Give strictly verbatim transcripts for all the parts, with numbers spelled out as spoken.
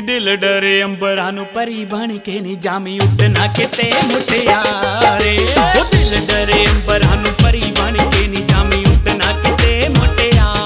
ਨੀ ਦਿਲ ਡਰੇ ਅੰਬਰਾਂ ਨੂੰ ਪਰੀ ਬਣ ਕੇ ਨੀ ਜਾਮੀ ਉੱਡਣਾ ਕਿਤੇ ਮੁਟਿਆਰੇ। ਉਹ ਦਿਲ ਡਰੇ ਅੰਬਰਾਂ ਨੂੰ ਪਰੀ ਬਣ ਕੇ ਨੀ ਜਾਮੀ ਉੱਡਣਾ ਕਿਤੇ ਮੁਟਿਆਰੇ।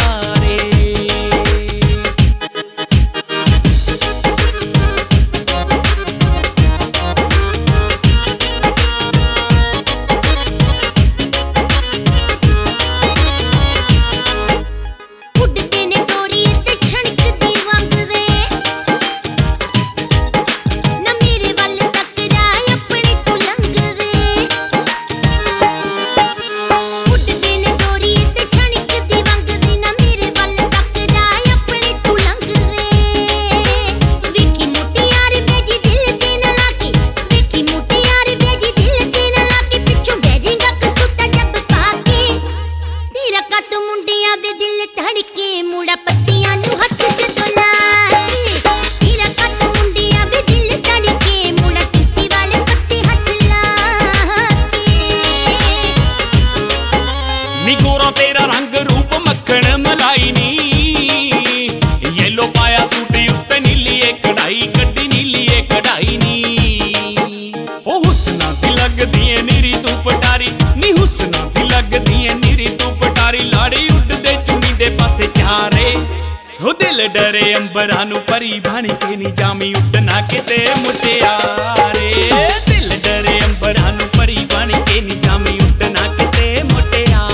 ਨੀ ਗੋਰਾ ਤੇਰਾ ਰੰਗ ਰੂਪ ਮੱਖਣ ਮਲਾਈ ਨੀ, ਯੈਲੋ ਪਾਇਆ ਸੂਟ ਉੱਤੇ ਨੀਲੀ ਏ ਕਢਾਈ, ਕੱਢੀ ਨੀਲੀ ਏ ਕਢਾਈ ਨੀ। ਉਹ ਹੁਸਨਾ ਦੀ ਲੱਗਦੀ ਏ ਨੀਰੀ ਤੂੰ ਪਟਾਰੀ, ਨੀ ਹੁਸਨਾ ਦੀ ਲੱਗਦੀ ਏ ਨੀਰੀ ਤੂੰ ਪਟਾਰੀ। ਲਾੜੀ ਉੱਡਦੇ ਚੁੰਨੀ ਦੇ ਪਾਸੇ ਚਾਰੇ। ਉਹ ਦਿਲ ਡਰੇ ਅੰਬਰਾਂ ਨੂੰ ਪਰੀ ਬਣ ਕੇ ਨੀ ਜਾਮੀ ਉੱਡਣਾ ਕਿਤੇ ਮੁਟਿਆਰੇ। ਦਿਲ ਡਰੇ ਅੰਬਰਾਂ ਨੂੰ ਪਰੀ ਬਣ ਕੇ ਨੀ ਜਾਮੀ ਉੱਡਣਾ ਕਿਤੇ ਮੁਟਿਆਰੇ।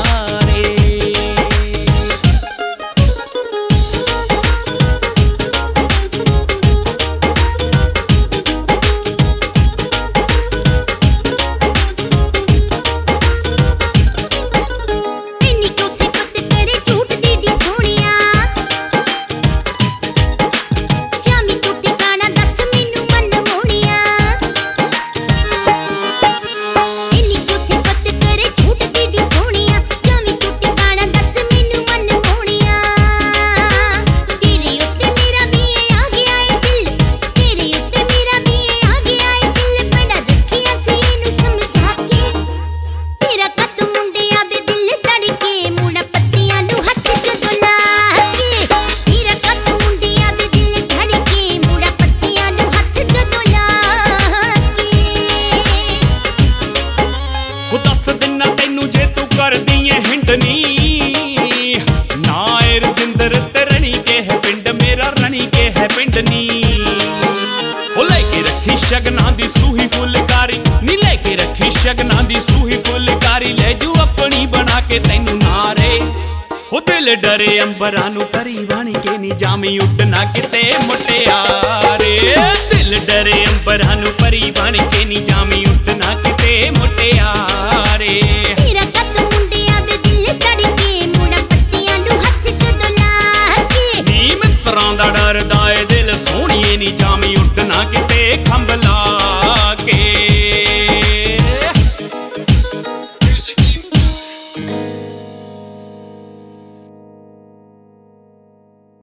ਦੱਸ ਦਿਨਾ ਤੈਨੂੰ ਜੇ ਤੂੰ ਕਰਦੀ ਏ ਹਿੰਡਨੀ, ਨਾ ਏ ਰਜਿੰਦਰ ਤੇ ਰਣੀ ਕੇ ਹੈ ਪਿੰਡ ਮੇਰਾ, ਰਣੀ ਕੇ ਹੈ ਪਿੰਡ ਨੀ। ਉਹ ਲੈ ਕੇ ਰੱਖੀ ਸ਼ਗਨਾਂ ਦੀ ਸੂਹੀ ਫੁਲਕਾਰੀ, ਨੀ ਲੈ ਕੇ ਰੱਖੀ ਸ਼ਗਨਾਂ ਦੀ ਸੂਹੀ ਫੁਲਕਾਰੀ। ਲੈ ਜੂ ਆਪਣੀ ਬਣਾ ਕੇ ਤੈਨੂੰ ਨਾਰੇ। ਉਹ ਦਿਲ ਡਰੇ ਅੰਬਰਾਂ ਨੂੰ ਪਰੀ ਬਣ ਕੇ ਨੀ ਜਾਮੀ ਉੱਡਣਾ ਕਿਤੇ ਮੁਟਿਆਰੇ। ਦਿਲ ਡਰੇ ਅੰਬਰਾਂ ਨੂੰ ਪਰੀ ਬਣ ਕੇ ਨੀ ਜਾਮੀ ਉੱਡਣਾ ਕਿਤੇ ਮੁਟਿਆਰੇ। ਤੇਰਾ ਕੱਦ ਮੁੰਡਿਆਂ ਦੇ ਦਿਲ ਧੜਕੇ, ਮੁੰਡਾ ਪੱਤੀਆਂ ਨੂੰ ਹੱਥ ਚ ਦੁਲਾ ਕੇ। ਨੀ ਮਿੱਤਰਾਂ ਦਾ ਡਰਦਾ ਏ ਦਿਲ ਸੋਹਣੀਏ ਨੀ ਜਾਮੀ ਉੱਡਣਾ ਕਿਤੇ ਖੰਭ